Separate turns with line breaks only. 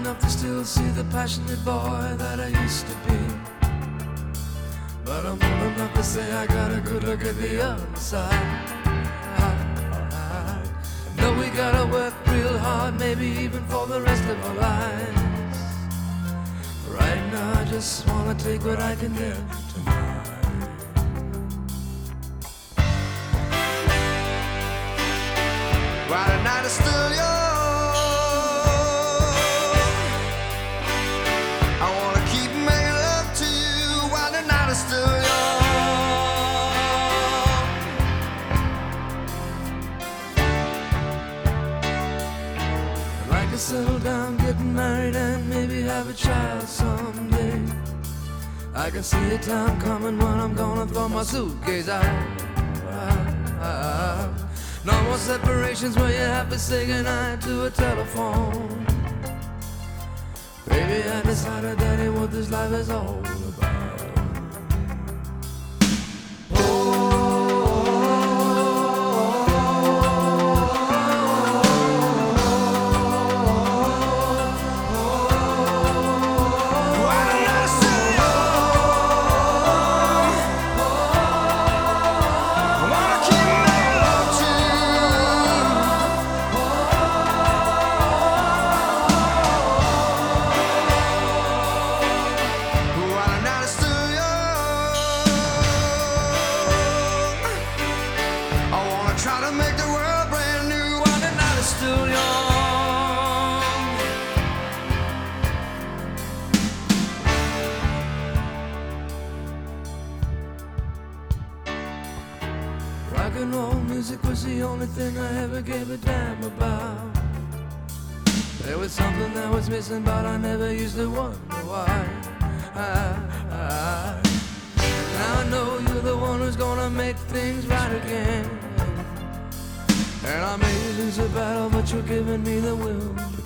enough to still see the passionate boy that I used to be. But I'm old enough to say I got a good look at the other side. Though we gotta work real hard, maybe even for the rest of our lives. Right now I just wanna take what I can get tonight.
While the night is still young, I wanna keep making love to you while the night is still young.
I'd like to settle down, get married, and maybe have a child someday. I can see a time coming when I'm gonna throw my suitcase out. No more separations where you have to say goodnight to a telephone. Baby, I decided that ain't what this life is all about.
Try to make the world brand new while the night is still young.
Rock and roll music was the only thing I ever gave a damn about. There was something that was missing, but I never used to wonder why. Now I know you're the one who's gonna make things right again. And I may lose a battle, but you're giving me the will.